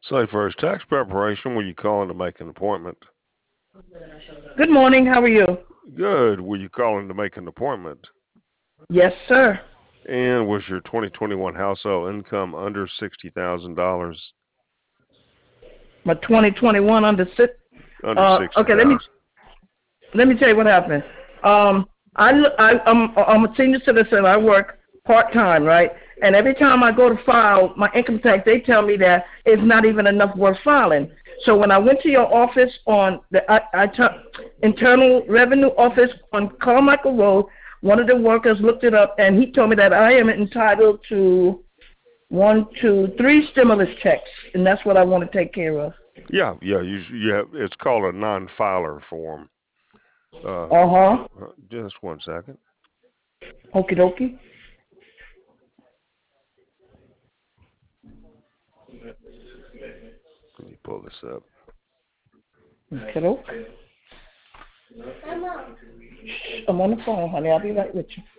Say first, tax preparation, were you calling to make an appointment? Good morning. How are you? Good. Were you calling to make an appointment? Yes, sir. And was your 2021 household income under $60,000? My 2021 under six. Under Okay. Let me 60,000. let me tell you what happened. I'm a senior citizen. I work part time, right? And every time I go to file my income tax, they tell me that it's not even enough worth filing. So when I went to your office on the Internal Revenue Office on Carmichael Road, one of the workers looked it up, and he told me that I am entitled to one, two, three stimulus checks, and that's what I want to take care of. Yeah. You have. It's called a non-filer form. Uh-huh. Just one second. Okie dokie. Let me pull this up. Okay, dokie. I'm on the phone, honey. I'll be right with you.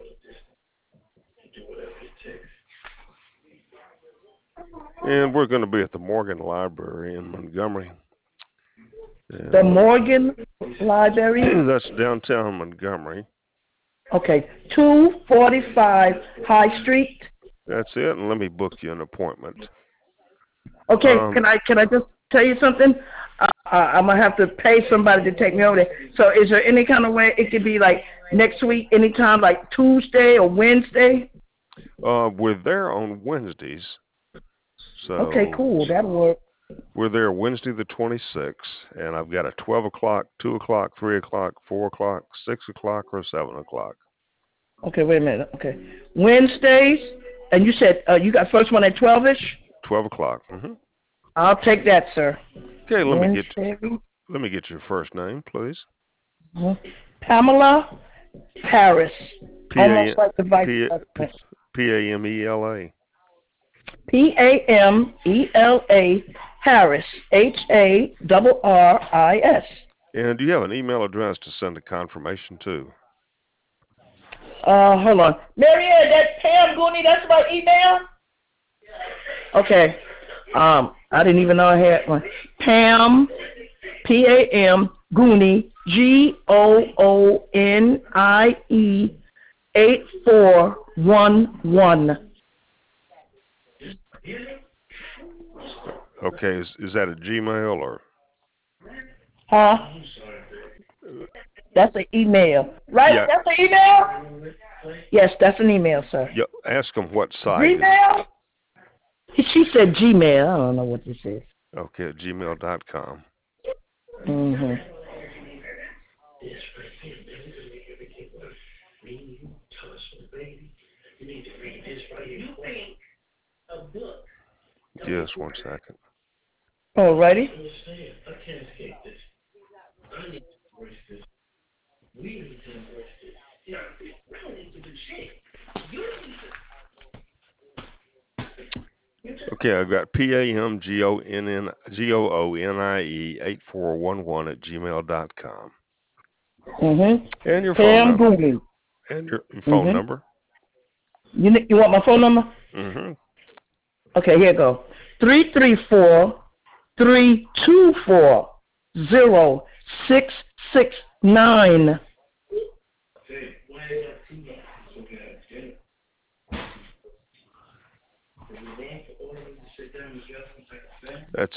And we're going to be at the Morgan Library in Montgomery. The And Morgan Library. that's downtown Montgomery. Okay, 245 High Street. That's it. And let me book you an appointment. Okay, can I just tell you something? I'm gonna have to pay somebody to take me over there. So, is there any kind of way it could be like next week, anytime, like Tuesday or Wednesday? We're there on Wednesdays. Okay, So cool. That'll work. we're there Wednesday the 26th, and I've got a 12 o'clock, 2 o'clock, 3 o'clock, 4 o'clock, 6 o'clock, or 7 o'clock. Okay, wait a minute. Okay, Wednesdays, and you said you got first one at 12ish. 12 o'clock. I'll take that, sir. Okay, Wednesday. let me get your first name, please. Pamela Paris. P Almost A like the vice P president. P-A-M-E-L-A. Pamela Harris. Harris. And do you have an email address to send a confirmation to? Hold on. Marianne, that's Pam Gooney. That's my email. Okay. I didn't even know I had one. Pam, Pam Gooney, Goonie 8411. Okay, is that a Gmail or? Huh? That's an email. Right? Yeah. That's an email? Yes, that's an email, sir. Yeah. Ask them what site is. Gmail? She said Gmail. I don't know what this is. Okay, at gmail.com. Mm-hmm. Just one second. Alrighty. Okay, I've got PAMGOONIE 8411 at gmail.com. Mm-hmm. And your phone Pam number. Gooney. And your phone Mm-hmm. number. You want my phone number? Mm-hmm. Okay, here you go. 334-324-0669. That's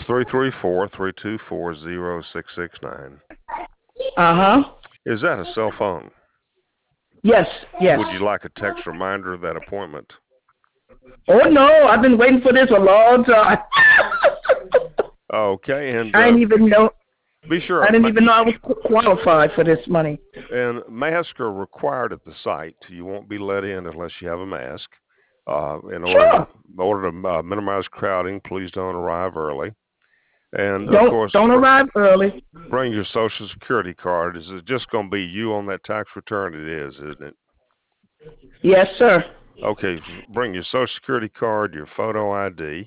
334-324-0669. Uh-huh. Is that a cell phone? Yes, yes. Would you like a text reminder of that appointment? Oh, no, I've been waiting for this a long time. Okay, and I didn't even know. be sure. I didn't even know I was qualified for this money. And masks are required at the site. You won't be let in unless you have a mask. In Sure. order to minimize crowding, please don't arrive early. And of Don't course, don't arrive early. bring your Social Security card. Is it just going to be you on that tax return? It is, isn't it? Yes, sir. Okay, bring your Social Security card, your photo ID,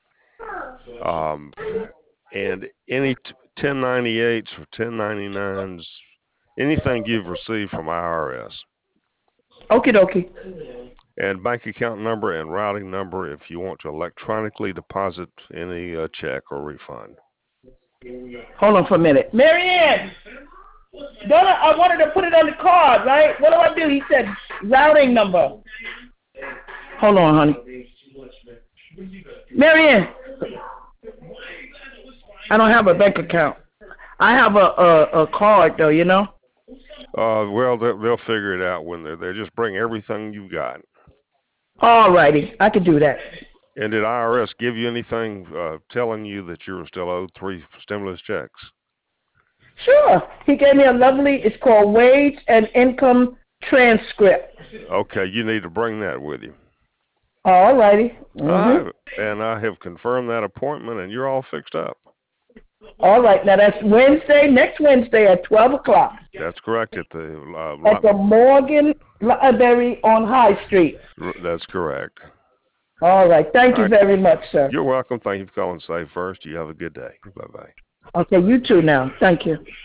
and any 1098s or 1099s, anything you've received from IRS. Okie dokie. And bank account number and routing number if you want to electronically deposit any check or refund. Hold on for a minute. Marianne, Donna, I wanted to put it on the card, right? What do I do? He said routing number. Hold on, honey. Marianne, I don't have a bank account. I have a card though, you know. Well, they'll figure it out when they're there. Just bring everything you've got. All righty, I can do that. And did IRS give you anything telling you that you were still owed 3 stimulus checks? Sure. He gave me a lovely, it's called Wage and Income Transcript. Okay, you need to bring that with you. All righty. Mm-hmm. And I have confirmed that appointment, and you're all fixed up. All right. Now, that's next Wednesday at 12 o'clock. That's correct. At the Morgan Library on High Street. That's correct. All right. Thank you very much, sir. You're welcome. Thank you for calling Save First. You have a good day. Bye-bye. Okay, you too now. Thank you.